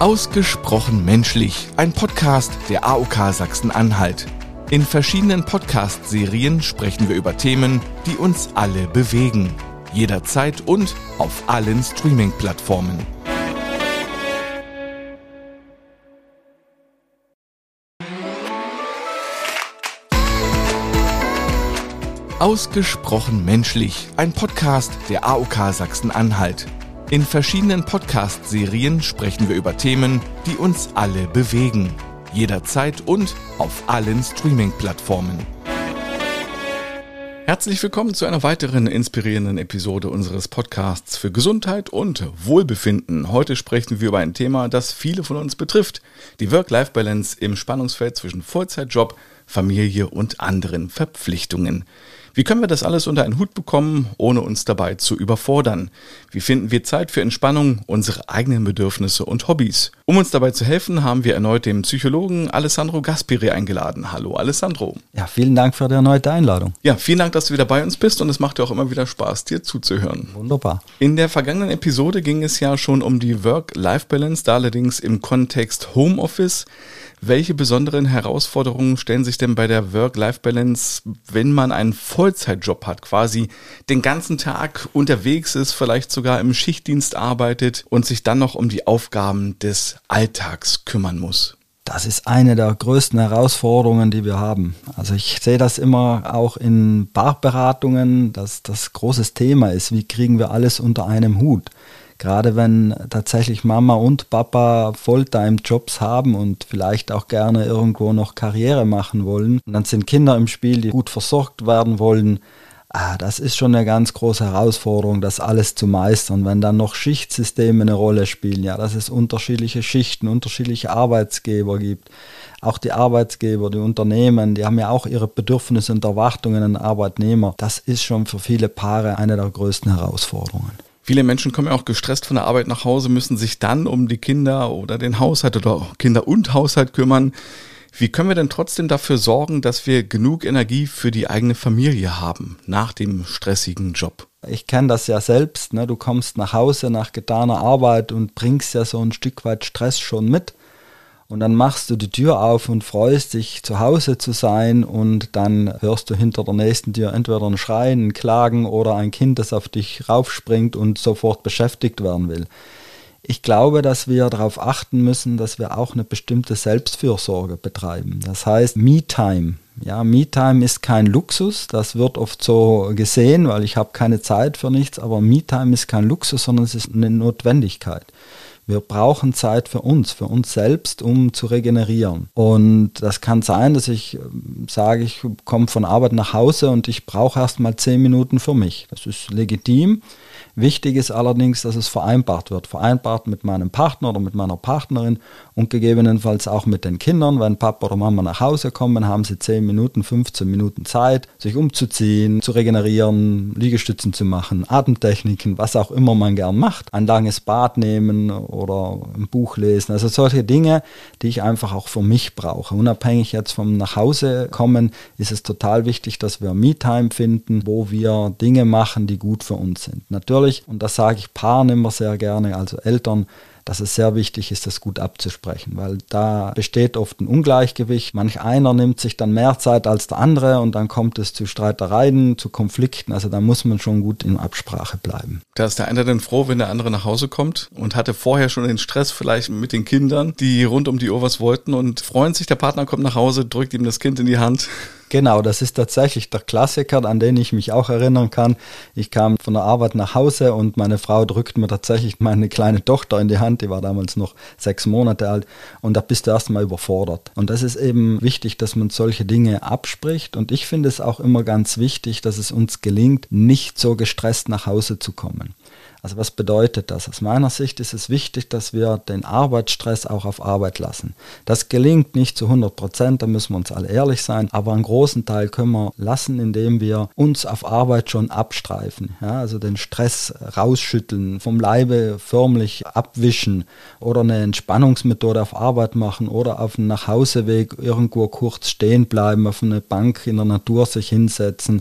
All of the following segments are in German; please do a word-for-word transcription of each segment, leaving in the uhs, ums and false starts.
Ausgesprochen menschlich, ein Podcast der A O K Sachsen-Anhalt. In verschiedenen Podcast-Serien sprechen wir über Themen, die uns alle bewegen. Jederzeit und auf allen Streaming-Plattformen. Ausgesprochen menschlich, ein Podcast der A O K Sachsen-Anhalt. In verschiedenen Podcast-Serien sprechen wir über Themen, die uns alle bewegen. Jederzeit und auf allen Streaming-Plattformen. Herzlich willkommen zu einer weiteren inspirierenden Episode unseres Podcasts für Gesundheit und Wohlbefinden. Heute sprechen wir über ein Thema, das viele von uns betrifft. Die Work-Life-Balance im Spannungsfeld zwischen Vollzeitjob, Familie und anderen Verpflichtungen. Wie können wir das alles unter einen Hut bekommen, ohne uns dabei zu überfordern? Wie finden wir Zeit für Entspannung, unsere eigenen Bedürfnisse und Hobbys? Um uns dabei zu helfen, haben wir erneut den Psychologen Alessandro Gasperi eingeladen. Hallo Alessandro. Ja, vielen Dank für die erneute Einladung. Ja, vielen Dank, dass du wieder bei uns bist und es macht ja auch immer wieder Spaß, dir zuzuhören. Wunderbar. In der vergangenen Episode ging es ja schon um die Work-Life-Balance, da allerdings im Kontext Homeoffice. Welche besonderen Herausforderungen stellen sich denn bei der Work-Life-Balance, wenn man einen Vollzeitjob hat, quasi den ganzen Tag unterwegs ist, vielleicht sogar im Schichtdienst arbeitet und sich dann noch um die Aufgaben des Alltags kümmern muss? Das ist eine der größten Herausforderungen, die wir haben. Also ich sehe das immer auch in Paarberatungen, dass das großes Thema ist. Wie kriegen wir alles unter einem Hut? Gerade wenn tatsächlich Mama und Papa Fulltime-Jobs haben und vielleicht auch gerne irgendwo noch Karriere machen wollen. Und dann sind Kinder im Spiel, die gut versorgt werden wollen. Ah, das ist schon eine ganz große Herausforderung, das alles zu meistern. Wenn dann noch Schichtsysteme eine Rolle spielen, ja, dass es unterschiedliche Schichten, unterschiedliche Arbeitsgeber gibt. Auch die Arbeitsgeber, die Unternehmen, die haben ja auch ihre Bedürfnisse und Erwartungen an Arbeitnehmer. Das ist schon für viele Paare eine der größten Herausforderungen. Viele Menschen kommen ja auch gestresst von der Arbeit nach Hause, müssen sich dann um die Kinder oder den Haushalt oder auch Kinder und Haushalt kümmern. Wie können wir denn trotzdem dafür sorgen, dass wir genug Energie für die eigene Familie haben nach dem stressigen Job? Ich kenne das ja selbst, ne? Du kommst nach Hause nach getaner Arbeit und bringst ja so ein Stück weit Stress schon mit. Und dann machst du die Tür auf und freust dich, zu Hause zu sein und dann hörst du hinter der nächsten Tür entweder ein Schreien, ein Klagen oder ein Kind, das auf dich raufspringt und sofort beschäftigt werden will. Ich glaube, dass wir darauf achten müssen, dass wir auch eine bestimmte Selbstfürsorge betreiben. Das heißt Me-Time. Ja, Me-Time ist kein Luxus, das wird oft so gesehen, weil ich habe keine Zeit für nichts, aber Me-Time ist kein Luxus, sondern es ist eine Notwendigkeit. Wir brauchen Zeit für uns, für uns selbst, um zu regenerieren. Und das kann sein, dass ich sage, ich komme von Arbeit nach Hause und ich brauche erst mal zehn Minuten für mich. Das ist legitim. Wichtig ist allerdings, dass es vereinbart wird. Vereinbart mit meinem Partner oder mit meiner Partnerin und gegebenenfalls auch mit den Kindern. Wenn Papa oder Mama nach Hause kommen, haben sie zehn Minuten, fünfzehn Minuten Zeit, sich umzuziehen, zu regenerieren, Liegestützen zu machen, Atemtechniken, was auch immer man gern macht. Ein langes Bad nehmen oder ein Buch lesen. Also solche Dinge, die ich einfach auch für mich brauche. Unabhängig jetzt vom Nachhause kommen, ist es total wichtig, dass wir Me-Time finden, wo wir Dinge machen, die gut für uns sind. Natürlich, und das sage ich Paaren immer sehr gerne, also Eltern, dass es sehr wichtig ist, das gut abzusprechen, weil da besteht oft ein Ungleichgewicht. Manch einer nimmt sich dann mehr Zeit als der andere und dann kommt es zu Streitereien, zu Konflikten. Also da muss man schon gut in Absprache bleiben. Da ist der eine dann froh, wenn der andere nach Hause kommt und hatte vorher schon den Stress vielleicht mit den Kindern, die rund um die Uhr was wollten und freuen sich, der Partner kommt nach Hause, drückt ihm das Kind in die Hand. Genau, das ist tatsächlich der Klassiker, an den ich mich auch erinnern kann. Ich kam von der Arbeit nach Hause und meine Frau drückt mir tatsächlich meine kleine Tochter in die Hand, die war damals noch sechs Monate alt und da bist du erstmal überfordert. Und das ist eben wichtig, dass man solche Dinge abspricht und ich finde es auch immer ganz wichtig, dass es uns gelingt, nicht so gestresst nach Hause zu kommen. Also was bedeutet das? Aus meiner Sicht ist es wichtig, dass wir den Arbeitsstress auch auf Arbeit lassen. Das gelingt nicht zu hundert Prozent, da müssen wir uns alle ehrlich sein, aber einen großen Teil können wir lassen, indem wir uns auf Arbeit schon abstreifen. Ja, also den Stress rausschütteln, vom Leibe förmlich abwischen oder eine Entspannungsmethode auf Arbeit machen oder auf dem Nachhauseweg irgendwo kurz stehen bleiben, auf eine Bank in der Natur sich hinsetzen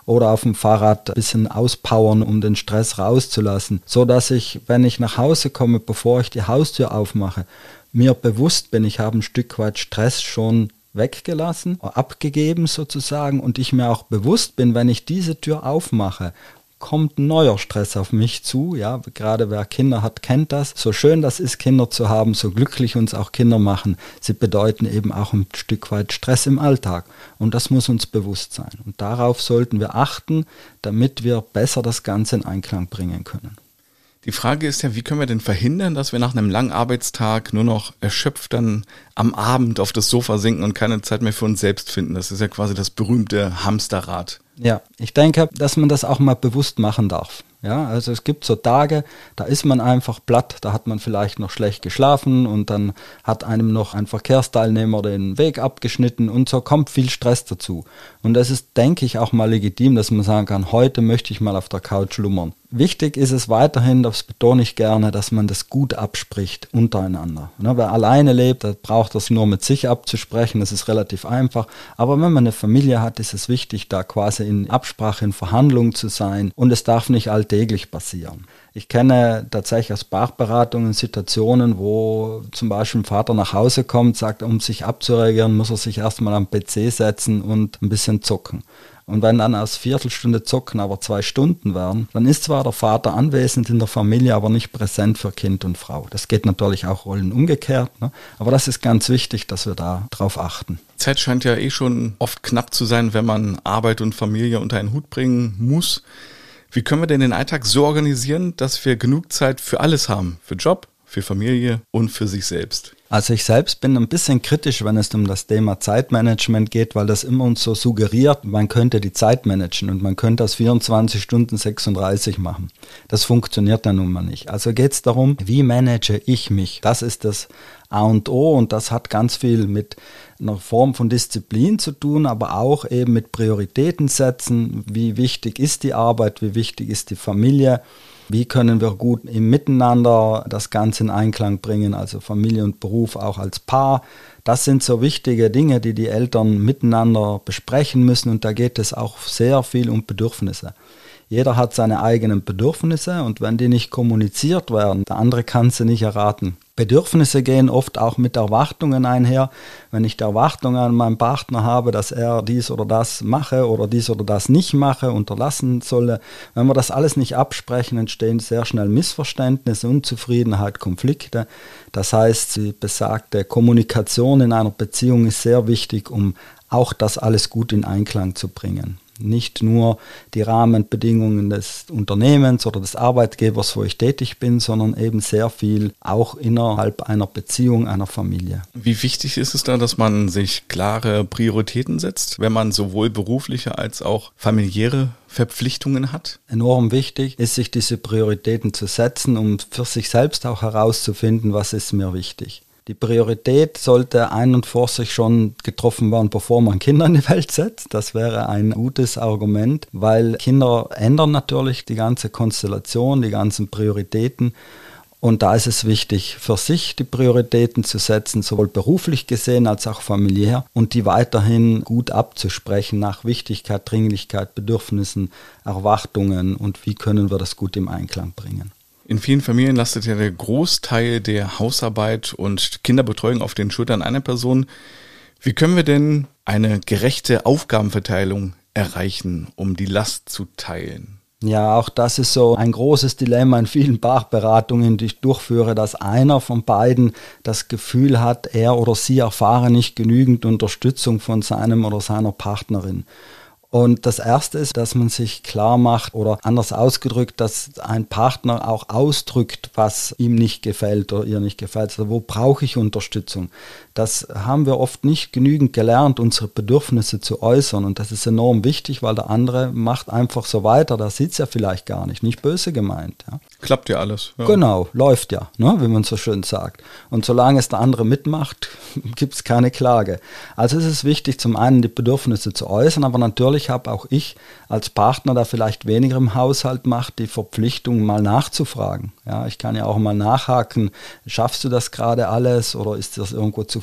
oder auf dem Fahrrad ein bisschen auspowern, um den Stress rauszulassen, so dass ich, wenn ich nach Hause komme, bevor ich die Haustür aufmache, mir bewusst bin, ich habe ein Stück weit Stress schon weggelassen, abgegeben sozusagen, und ich mir auch bewusst bin, wenn ich diese Tür aufmache, kommt ein neuer Stress auf mich zu. Ja, gerade wer Kinder hat, kennt das. So schön das ist, Kinder zu haben, so glücklich uns auch Kinder machen, sie bedeuten eben auch ein Stück weit Stress im Alltag. Und das muss uns bewusst sein. Und darauf sollten wir achten, damit wir besser das Ganze in Einklang bringen können. Die Frage ist ja, wie können wir denn verhindern, dass wir nach einem langen Arbeitstag nur noch erschöpft dann am Abend auf das Sofa sinken und keine Zeit mehr für uns selbst finden? Das ist ja quasi das berühmte Hamsterrad. Ja, ich denke, dass man das auch mal bewusst machen darf. Ja, also es gibt so Tage, da ist man einfach platt, da hat man vielleicht noch schlecht geschlafen und dann hat einem noch ein Verkehrsteilnehmer den Weg abgeschnitten und so kommt viel Stress dazu. Und das ist, denke ich, auch mal legitim, dass man sagen kann, heute möchte ich mal auf der Couch schlummern. Wichtig ist es weiterhin, das betone ich gerne, dass man das gut abspricht untereinander. Ne, wer alleine lebt, der braucht das nur mit sich abzusprechen, das ist relativ einfach. Aber wenn man eine Familie hat, ist es wichtig, da quasi in Absprache, in Verhandlung zu sein und es darf nicht alltäglich passieren. Ich kenne tatsächlich aus Paarberatungen Situationen, wo zum Beispiel ein Vater nach Hause kommt, sagt, um sich abzureagieren, muss er sich erstmal am P C setzen und ein bisschen zocken. Und wenn dann aus Viertelstunde Zocken aber zwei Stunden werden, dann ist zwar der Vater anwesend in der Familie, aber nicht präsent für Kind und Frau. Das geht natürlich auch Rollen umgekehrt, ne? Aber das ist ganz wichtig, dass wir da drauf achten. Zeit scheint ja eh schon oft knapp zu sein, wenn man Arbeit und Familie unter einen Hut bringen muss. Wie können wir denn den Alltag so organisieren, dass wir genug Zeit für alles haben? Für Job, für Familie und für sich selbst? Also ich selbst bin ein bisschen kritisch, wenn es um das Thema Zeitmanagement geht, weil das immer uns so suggeriert, man könnte die Zeit managen und man könnte aus vierundzwanzig Stunden sechsunddreißig machen. Das funktioniert dann nun mal nicht. Also geht es darum, wie manage ich mich? Das ist das A und O und das hat ganz viel mit einer Form von Disziplin zu tun, aber auch eben mit Prioritäten setzen. Wie wichtig ist die Arbeit? Wie wichtig ist die Familie? Wie können wir gut im Miteinander das Ganze in Einklang bringen, also Familie und Beruf auch als Paar? Das sind so wichtige Dinge, die die Eltern miteinander besprechen müssen und da geht es auch sehr viel um Bedürfnisse. Jeder hat seine eigenen Bedürfnisse und wenn die nicht kommuniziert werden, der andere kann sie nicht erraten. Bedürfnisse gehen oft auch mit Erwartungen einher. Wenn ich die Erwartungen an meinen Partner habe, dass er dies oder das mache oder dies oder das nicht mache, unterlassen solle, wenn wir das alles nicht absprechen, entstehen sehr schnell Missverständnisse, Unzufriedenheit, Konflikte. Das heißt, die besagte Kommunikation in einer Beziehung ist sehr wichtig, um auch das alles gut in Einklang zu bringen. Nicht nur die Rahmenbedingungen des Unternehmens oder des Arbeitgebers, wo ich tätig bin, sondern eben sehr viel auch innerhalb einer Beziehung, einer Familie. Wie wichtig ist es da, dass man sich klare Prioritäten setzt, wenn man sowohl berufliche als auch familiäre Verpflichtungen hat? Enorm wichtig ist, sich diese Prioritäten zu setzen, um für sich selbst auch herauszufinden, was ist mir wichtig. Die Priorität sollte ein und vor sich schon getroffen werden, bevor man Kinder in die Welt setzt. Das wäre ein gutes Argument, weil Kinder ändern natürlich die ganze Konstellation, die ganzen Prioritäten. Und da ist es wichtig, für sich die Prioritäten zu setzen, sowohl beruflich gesehen als auch familiär und die weiterhin gut abzusprechen nach Wichtigkeit, Dringlichkeit, Bedürfnissen, Erwartungen und wie können wir das gut im Einklang bringen. In vielen Familien lastet ja der Großteil der Hausarbeit und Kinderbetreuung auf den Schultern einer Person. Wie können wir denn eine gerechte Aufgabenverteilung erreichen, um die Last zu teilen? Ja, auch das ist so ein großes Dilemma in vielen Paarberatungen, die ich durchführe, dass einer von beiden das Gefühl hat, er oder sie erfahre nicht genügend Unterstützung von seinem oder seiner Partnerin. Und das Erste ist, dass man sich klar macht oder anders ausgedrückt, dass ein Partner auch ausdrückt, was ihm nicht gefällt oder ihr nicht gefällt. Also wo brauche ich Unterstützung? Das haben wir oft nicht genügend gelernt, unsere Bedürfnisse zu äußern. Und das ist enorm wichtig, weil der andere macht einfach so weiter. Da sieht es ja vielleicht gar nicht. Nicht böse gemeint. Ja. Klappt ja alles. Ja. Genau, läuft ja, ne, wie man so schön sagt. Und solange es der andere mitmacht, gibt es keine Klage. Also es ist wichtig, zum einen die Bedürfnisse zu äußern, aber natürlich habe auch ich als Partner, der vielleicht weniger im Haushalt macht, die Verpflichtung, mal nachzufragen. Ja, ich kann ja auch mal nachhaken, schaffst du das gerade alles oder ist das irgendwo zu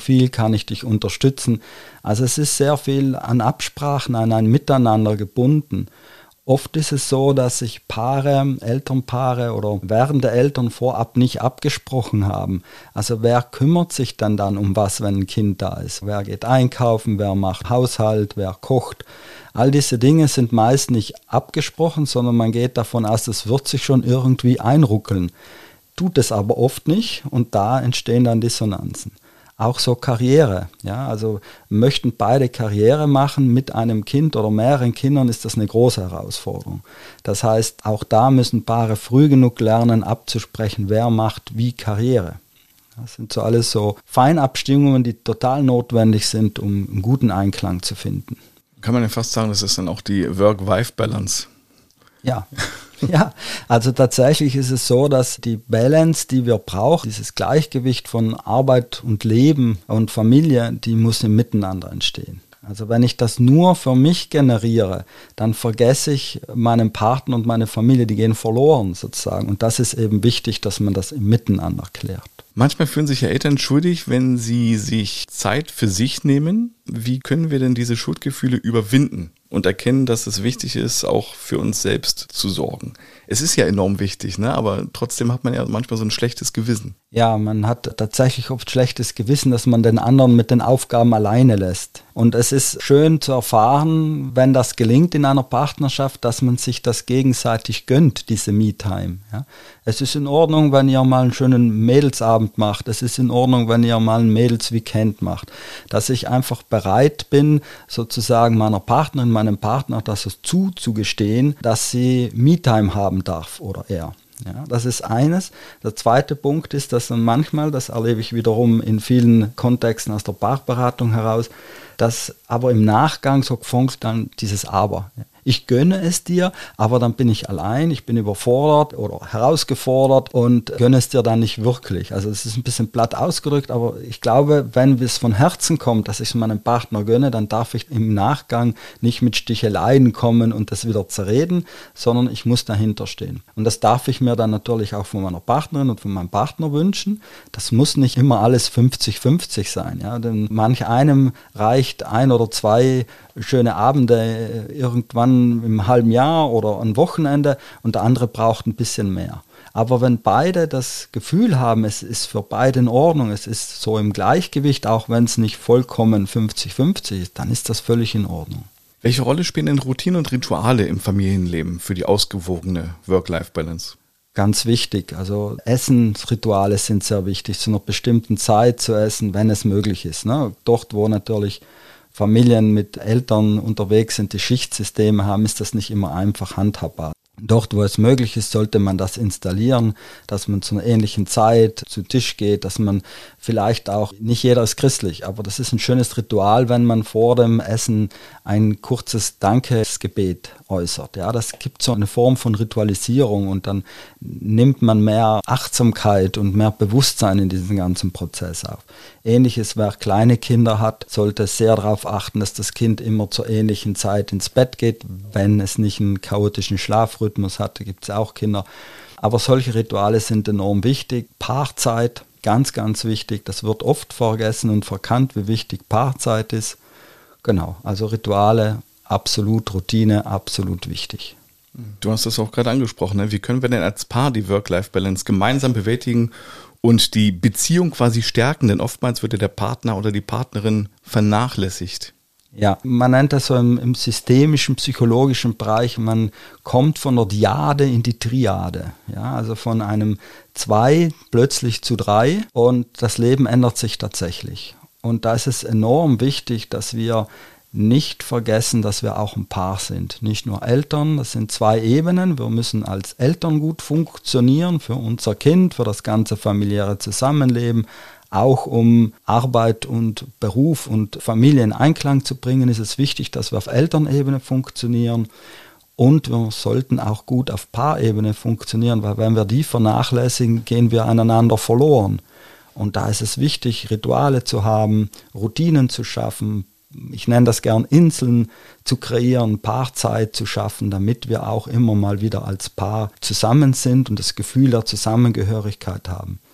viel, kann ich dich unterstützen? Also es ist sehr viel an Absprachen, an ein Miteinander gebunden. Oft ist es so, dass sich Paare, Elternpaare oder werdende Eltern vorab nicht abgesprochen haben. Also wer kümmert sich dann dann um was, wenn ein Kind da ist? Wer geht einkaufen, wer macht Haushalt, wer kocht? All diese Dinge sind meist nicht abgesprochen, sondern man geht davon aus, das wird sich schon irgendwie einruckeln. Tut es aber oft nicht und da entstehen dann Dissonanzen. Auch so Karriere, ja, also möchten beide Karriere machen mit einem Kind oder mehreren Kindern, ist das eine große Herausforderung. Das heißt, auch da müssen Paare früh genug lernen, abzusprechen, wer macht wie Karriere. Das sind so alles so Feinabstimmungen, die total notwendig sind, um einen guten Einklang zu finden. Kann man ja fast sagen, das ist dann auch die Work-Life-Balance. Ja. Ja, also tatsächlich ist es so, dass die Balance, die wir brauchen, dieses Gleichgewicht von Arbeit und Leben und Familie, die muss im Miteinander entstehen. Also wenn ich das nur für mich generiere, dann vergesse ich meinen Partner und meine Familie, die gehen verloren sozusagen. Und das ist eben wichtig, dass man das im Miteinander klärt. Manchmal fühlen sich ja Eltern schuldig, wenn sie sich Zeit für sich nehmen. Wie können wir denn diese Schuldgefühle überwinden und erkennen, dass es wichtig ist, auch für uns selbst zu sorgen? Es ist ja enorm wichtig, ne? Aber trotzdem hat man ja manchmal so ein schlechtes Gewissen. Ja, man hat tatsächlich oft schlechtes Gewissen, dass man den anderen mit den Aufgaben alleine lässt. Und es ist schön zu erfahren, wenn das gelingt in einer Partnerschaft, dass man sich das gegenseitig gönnt, diese Me-Time. Ja? Es ist in Ordnung, wenn ihr mal einen schönen Mädelsabend macht. Es ist in Ordnung, wenn ihr mal ein Mädelsweekend macht. Dass ich einfach bereit bin, sozusagen meiner Partnerin, meinem Partner das zuzugestehen, dass sie Me-Time haben darf oder er. Ja, das ist eines. Der zweite Punkt ist, dass dann manchmal, das erlebe ich wiederum in vielen Kontexten aus der Paarberatung heraus, dass aber im Nachgang so funkt dann dieses Aber. Ich gönne es dir, aber dann bin ich allein, ich bin überfordert oder herausgefordert und gönne es dir dann nicht wirklich. Also es ist ein bisschen platt ausgedrückt, aber ich glaube, wenn es von Herzen kommt, dass ich es meinem Partner gönne, dann darf ich im Nachgang nicht mit Sticheleien kommen und das wieder zerreden, sondern ich muss dahinter stehen. Und das darf ich mir dann natürlich auch von meiner Partnerin und von meinem Partner wünschen. Das muss nicht immer alles fünfzig fünfzig sein. Ja? Denn manch einem reicht ein oder zwei schöne Abende irgendwann im halben Jahr oder ein Wochenende und der andere braucht ein bisschen mehr. Aber wenn beide das Gefühl haben, es ist für beide in Ordnung, es ist so im Gleichgewicht, auch wenn es nicht vollkommen fünfzig fünfzig ist, dann ist das völlig in Ordnung. Welche Rolle spielen denn Routinen und Rituale im Familienleben für die ausgewogene Work-Life-Balance? Ganz wichtig, also Essensrituale sind sehr wichtig, zu einer bestimmten Zeit zu essen, wenn es möglich ist. Ne? Dort, wo natürlich Familien mit Eltern unterwegs sind, die Schichtsysteme haben, ist das nicht immer einfach handhabbar. Dort, wo es möglich ist, sollte man das installieren, dass man zu einer ähnlichen Zeit zu Tisch geht, dass man vielleicht auch, nicht jeder ist christlich, aber das ist ein schönes Ritual, wenn man vor dem Essen ein kurzes Dankesgebet äußert. Ja, das gibt so eine Form von Ritualisierung und dann nimmt man mehr Achtsamkeit und mehr Bewusstsein in diesen ganzen Prozess auf. Ähnliches, wer kleine Kinder hat, sollte sehr darauf achten, dass das Kind immer zur ähnlichen Zeit ins Bett geht, wenn es nicht einen chaotischen Schlafrhythmus hat, da gibt es auch Kinder. Aber solche Rituale sind enorm wichtig. Paarzeit, ganz, ganz wichtig. Das wird oft vergessen und verkannt, wie wichtig Paarzeit ist. Genau, also Rituale, absolut, Routine, absolut wichtig. Du hast das auch gerade angesprochen, ne? Wie können wir denn als Paar die Work-Life-Balance gemeinsam bewältigen und die Beziehung quasi stärken? Denn oftmals wird ja der Partner oder die Partnerin vernachlässigt. Ja, man nennt das so im, im systemischen, psychologischen Bereich, man kommt von der Dyade in die Triade, ja, also von einem zwei plötzlich zu drei und das Leben ändert sich tatsächlich. Und da ist es enorm wichtig, dass wir nicht vergessen, dass wir auch ein Paar sind. Nicht nur Eltern, das sind zwei Ebenen. Wir müssen als Eltern gut funktionieren für unser Kind, für das ganze familiäre Zusammenleben. Auch um Arbeit und Beruf und Familie in Einklang zu bringen, ist es wichtig, dass wir auf Elternebene funktionieren. Und wir sollten auch gut auf Paarebene funktionieren, weil wenn wir die vernachlässigen, gehen wir aneinander verloren. Und da ist es wichtig, Rituale zu haben, Routinen zu schaffen, ich nenne das gern Inseln zu kreieren, Paarzeit zu schaffen, damit wir auch immer mal wieder als Paar zusammen sind und das Gefühl der Zusammengehörigkeit haben.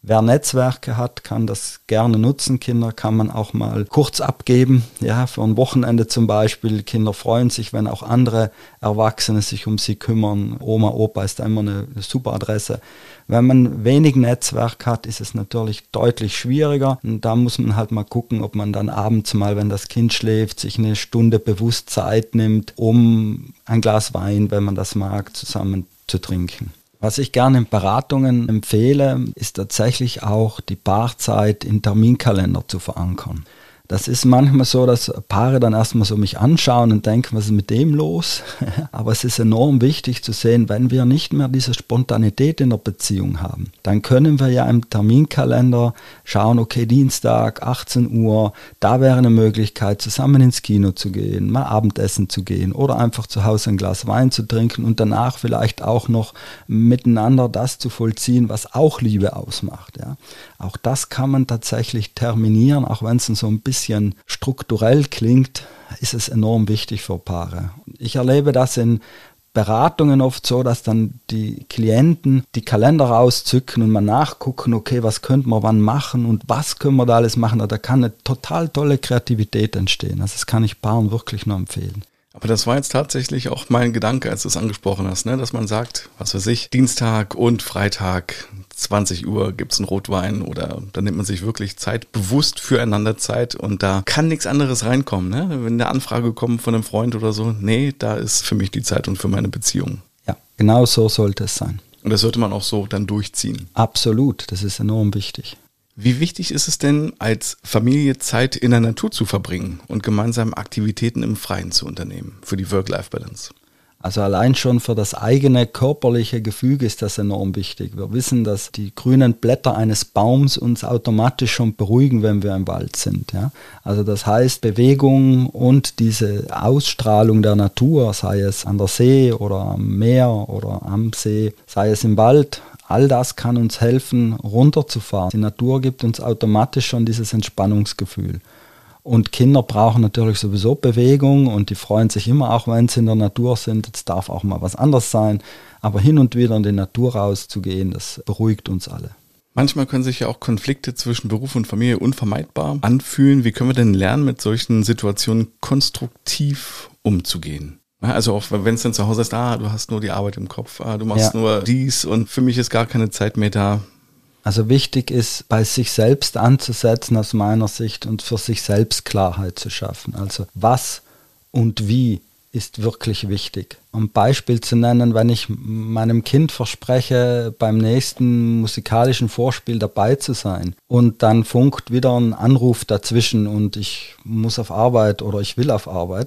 Wer Netzwerke hat, kann das gerne nutzen. Kinder kann man auch mal kurz abgeben, ja, für ein Wochenende zum Beispiel. Kinder freuen sich, wenn auch andere Erwachsene sich um sie kümmern. Oma, Opa ist da immer eine, eine super Adresse. Wenn man wenig Netzwerk hat, ist es natürlich deutlich schwieriger. Und da muss man halt mal gucken, ob man dann abends mal, wenn das Kind schläft, sich eine Stunde bewusst Zeit nimmt, um ein Glas Wein, wenn man das mag, zusammen zu trinken. Was ich gerne in Beratungen empfehle, ist tatsächlich auch die Paarzeit in Terminkalender zu verankern. Das ist manchmal so, dass Paare dann erstmal so mich anschauen und denken, was ist mit dem los? Aber es ist enorm wichtig zu sehen, wenn wir nicht mehr diese Spontanität in der Beziehung haben, dann können wir ja im Terminkalender schauen, okay, Dienstag, achtzehn Uhr, da wäre eine Möglichkeit, zusammen ins Kino zu gehen, mal Abendessen zu gehen oder einfach zu Hause ein Glas Wein zu trinken und danach vielleicht auch noch miteinander das zu vollziehen, was auch Liebe ausmacht. Ja. Auch das kann man tatsächlich terminieren, auch wenn es so ein bisschen strukturell klingt, ist es enorm wichtig für Paare. Ich erlebe das in Beratungen oft so, dass dann die Klienten die Kalender rauszücken und mal nachgucken, okay, was könnte man wann machen und was können wir da alles machen. Da kann eine total tolle Kreativität entstehen. Also das kann ich Paaren wirklich nur empfehlen. Aber das war jetzt tatsächlich auch mein Gedanke, als du es angesprochen hast, ne? Dass man sagt, was weiß ich, Dienstag und Freitag, zwanzig Uhr gibt's einen Rotwein oder da nimmt man sich wirklich Zeit, bewusst füreinander Zeit und da kann nichts anderes reinkommen. Ne? Wenn eine Anfrage kommt von einem Freund oder so, nee, da ist für mich die Zeit und für meine Beziehung. Ja, genau so sollte es sein. Und das sollte man auch so dann durchziehen. Absolut, das ist enorm wichtig. Wie wichtig ist es denn, als Familie Zeit in der Natur zu verbringen und gemeinsam Aktivitäten im Freien zu unternehmen für die Work-Life-Balance? Also allein schon für das eigene körperliche Gefüge ist das enorm wichtig. Wir wissen, dass die grünen Blätter eines Baums uns automatisch schon beruhigen, wenn wir im Wald sind. Ja? Also das heißt, Bewegung und diese Ausstrahlung der Natur, sei es an der See oder am Meer oder am See, sei es im Wald, all das kann uns helfen, runterzufahren. Die Natur gibt uns automatisch schon dieses Entspannungsgefühl. Und Kinder brauchen natürlich sowieso Bewegung und die freuen sich immer, auch wenn sie in der Natur sind. Es darf auch mal was anderes sein, aber hin und wieder in die Natur rauszugehen, das beruhigt uns alle. Manchmal können sich ja auch Konflikte zwischen Beruf und Familie unvermeidbar anfühlen. Wie können wir denn lernen, mit solchen Situationen konstruktiv umzugehen? Also auch wenn es dann zu Hause ist, ah, du hast nur die Arbeit im Kopf, ah, du machst ja nur dies und für mich ist gar keine Zeit mehr da. Also wichtig ist, bei sich selbst anzusetzen aus meiner Sicht und für sich selbst Klarheit zu schaffen. Also was und wie ist wirklich wichtig. Um ein Beispiel zu nennen, wenn ich meinem Kind verspreche, beim nächsten musikalischen Vorspiel dabei zu sein und dann funkt wieder ein Anruf dazwischen und ich muss auf Arbeit oder ich will auf Arbeit,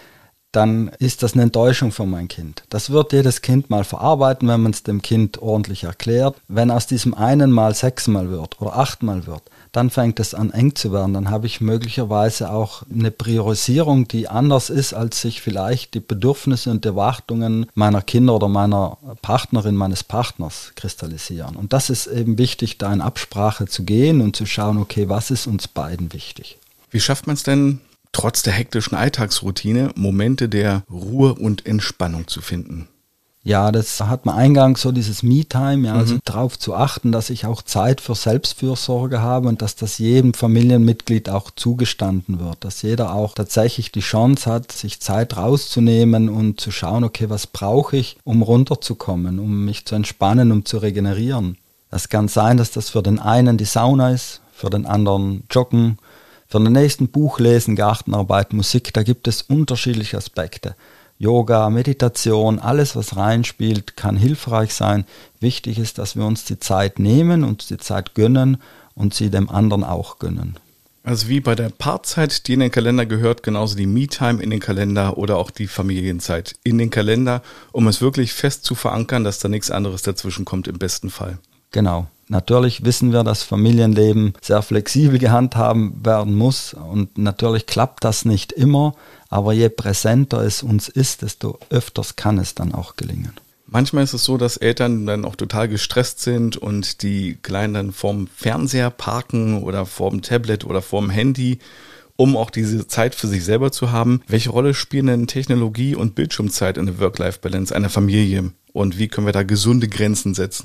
dann ist das eine Enttäuschung für mein Kind. Das wird jedes Kind mal verarbeiten, wenn man es dem Kind ordentlich erklärt. Wenn aus diesem einen Mal sechsmal wird oder achtmal wird, dann fängt es an eng zu werden. Dann habe ich möglicherweise auch eine Priorisierung, die anders ist, als sich vielleicht die Bedürfnisse und Erwartungen meiner Kinder oder meiner Partnerin, meines Partners kristallisieren. Und das ist eben wichtig, da in Absprache zu gehen und zu schauen, okay, was ist uns beiden wichtig? Wie schafft man es denn, trotz der hektischen Alltagsroutine Momente der Ruhe und Entspannung zu finden? Ja, das hat man eingangs so dieses Me-Time, ja, also mhm. darauf zu achten, dass ich auch Zeit für Selbstfürsorge habe und dass das jedem Familienmitglied auch zugestanden wird, dass jeder auch tatsächlich die Chance hat, sich Zeit rauszunehmen und zu schauen, okay, was brauche ich, um runterzukommen, um mich zu entspannen, um zu regenerieren. Das kann sein, dass das für den einen die Sauna ist, für den anderen Joggen, für den nächsten Buch lesen, Gartenarbeit, Musik, da gibt es unterschiedliche Aspekte. Yoga, Meditation, alles was reinspielt, kann hilfreich sein. Wichtig ist, dass wir uns die Zeit nehmen, uns die Zeit gönnen und sie dem anderen auch gönnen. Also wie bei der Paarzeit, die in den Kalender gehört, genauso die Me-Time in den Kalender oder auch die Familienzeit in den Kalender, um es wirklich fest zu verankern, dass da nichts anderes dazwischen kommt im besten Fall. Genau. Natürlich wissen wir, dass Familienleben sehr flexibel gehandhabt werden muss und natürlich klappt das nicht immer, aber je präsenter es uns ist, desto öfters kann es dann auch gelingen. Manchmal ist es so, dass Eltern dann auch total gestresst sind und die Kleinen dann vorm Fernseher parken oder vorm Tablet oder vorm Handy, um auch diese Zeit für sich selber zu haben. Welche Rolle spielen denn Technologie und Bildschirmzeit in der Work-Life-Balance einer Familie und wie können wir da gesunde Grenzen setzen?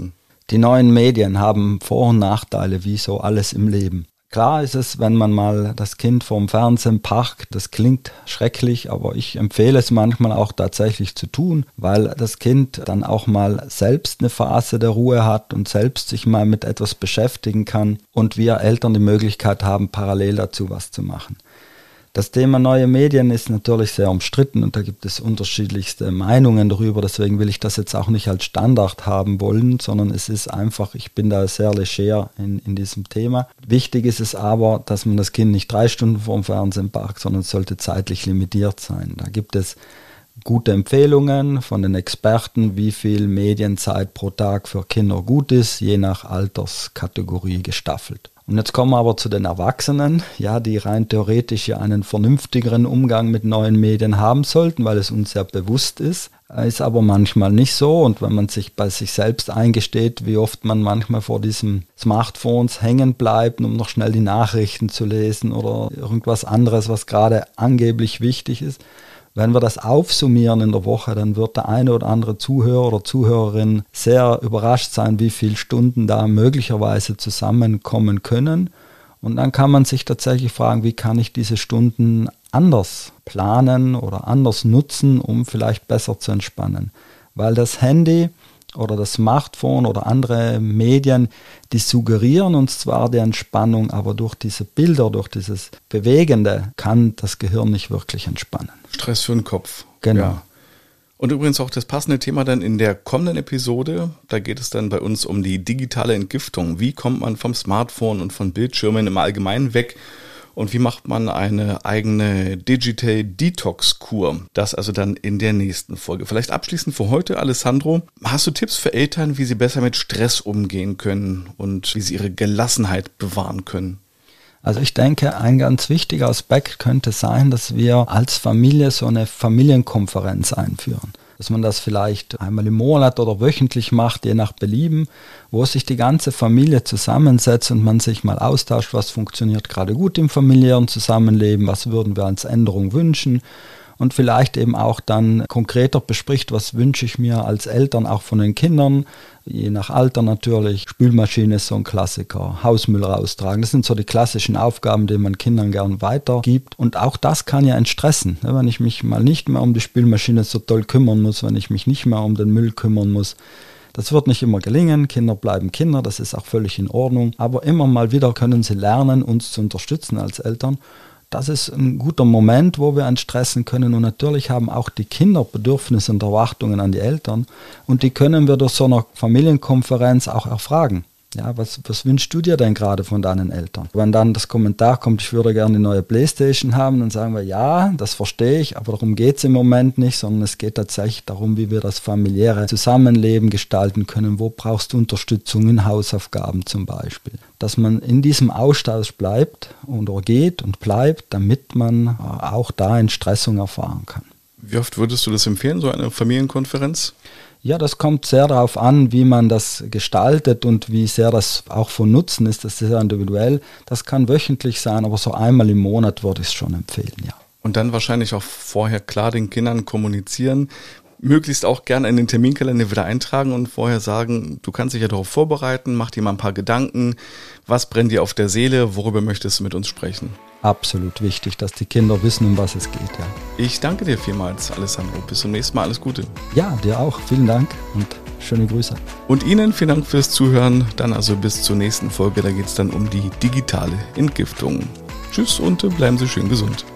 Die neuen Medien haben Vor- und Nachteile, wie so alles im Leben. Klar ist es, wenn man mal das Kind vorm Fernsehen parkt, das klingt schrecklich, aber ich empfehle es manchmal auch tatsächlich zu tun, weil das Kind dann auch mal selbst eine Phase der Ruhe hat und selbst sich mal mit etwas beschäftigen kann und wir Eltern die Möglichkeit haben, parallel dazu was zu machen. Das Thema neue Medien ist natürlich sehr umstritten und da gibt es unterschiedlichste Meinungen darüber, deswegen will ich das jetzt auch nicht als Standard haben wollen, sondern es ist einfach, ich bin da sehr leger in, in diesem Thema. Wichtig ist es aber, dass man das Kind nicht drei Stunden vor dem Fernsehen parkt, sondern es sollte zeitlich limitiert sein. Da gibt es gute Empfehlungen von den Experten, wie viel Medienzeit pro Tag für Kinder gut ist, je nach Alterskategorie gestaffelt. Und jetzt kommen wir aber zu den Erwachsenen, ja, die rein theoretisch ja einen vernünftigeren Umgang mit neuen Medien haben sollten, weil es uns ja bewusst ist. Ist aber manchmal nicht so und wenn man sich bei sich selbst eingesteht, wie oft man manchmal vor diesen Smartphones hängen bleibt, um noch schnell die Nachrichten zu lesen oder irgendwas anderes, was gerade angeblich wichtig ist. Wenn wir das aufsummieren in der Woche, dann wird der eine oder andere Zuhörer oder Zuhörerin sehr überrascht sein, wie viele Stunden da möglicherweise zusammenkommen können. Und dann kann man sich tatsächlich fragen, wie kann ich diese Stunden anders planen oder anders nutzen, um vielleicht besser zu entspannen. Weil das Handy oder das Smartphone oder andere Medien, die suggerieren uns zwar die Entspannung, aber durch diese Bilder, durch dieses Bewegende kann das Gehirn nicht wirklich entspannen. Stress für den Kopf. Genau. Ja. Und übrigens auch das passende Thema dann in der kommenden Episode, da geht es dann bei uns um die digitale Entgiftung. Wie kommt man vom Smartphone und von Bildschirmen im Allgemeinen weg? Und wie macht man eine eigene Digital Detox Kur? Das also dann in der nächsten Folge. Vielleicht abschließend für heute, Alessandro, hast du Tipps für Eltern, wie sie besser mit Stress umgehen können und wie sie ihre Gelassenheit bewahren können? Also ich denke, ein ganz wichtiger Aspekt könnte sein, dass wir als Familie so eine Familienkonferenz einführen. Dass man das vielleicht einmal im Monat oder wöchentlich macht, je nach Belieben, wo sich die ganze Familie zusammensetzt und man sich mal austauscht, was funktioniert gerade gut im familiären Zusammenleben, was würden wir als Änderung wünschen und vielleicht eben auch dann konkreter bespricht, was wünsche ich mir als Eltern auch von den Kindern, je nach Alter natürlich. Spülmaschine ist so ein Klassiker, Hausmüll raustragen, das sind so die klassischen Aufgaben, die man Kindern gern weitergibt. Und auch das kann ja entstressen, wenn ich mich mal nicht mehr um die Spülmaschine so toll kümmern muss, wenn ich mich nicht mehr um den Müll kümmern muss. Das wird nicht immer gelingen, Kinder bleiben Kinder, das ist auch völlig in Ordnung. Aber immer mal wieder können sie lernen, uns zu unterstützen als Eltern. Das ist ein guter Moment, wo wir entstressen können und natürlich haben auch die Kinder Bedürfnisse und Erwartungen an die Eltern und die können wir durch so eine Familienkonferenz auch erfragen. Ja, was, was wünschst du dir denn gerade von deinen Eltern? Wenn dann das Kommentar kommt, ich würde gerne eine neue Playstation haben, dann sagen wir, ja, das verstehe ich, aber darum geht es im Moment nicht, sondern es geht tatsächlich darum, wie wir das familiäre Zusammenleben gestalten können. Wo brauchst du Unterstützung in Hausaufgaben zum Beispiel? Dass man in diesem Austausch bleibt oder geht und bleibt, damit man auch da Entstressung erfahren kann. Wie oft würdest du das empfehlen, so eine Familienkonferenz? Ja, das kommt sehr darauf an, wie man das gestaltet und wie sehr das auch von Nutzen ist. Das ist sehr individuell. Das kann wöchentlich sein, aber so einmal im Monat würde ich es schon empfehlen, ja. Und dann wahrscheinlich auch vorher klar den Kindern kommunizieren, möglichst auch gerne in den Terminkalender wieder eintragen und vorher sagen, du kannst dich ja darauf vorbereiten, mach dir mal ein paar Gedanken, was brennt dir auf der Seele, worüber möchtest du mit uns sprechen? Absolut wichtig, dass die Kinder wissen, um was es geht, ja. Ich danke dir vielmals, Alessandro. Bis zum nächsten Mal. Alles Gute. Ja, dir auch. Vielen Dank und schöne Grüße. Und Ihnen vielen Dank fürs Zuhören. Dann also bis zur nächsten Folge. Da geht es dann um die digitale Entgiftung. Tschüss und bleiben Sie schön gesund.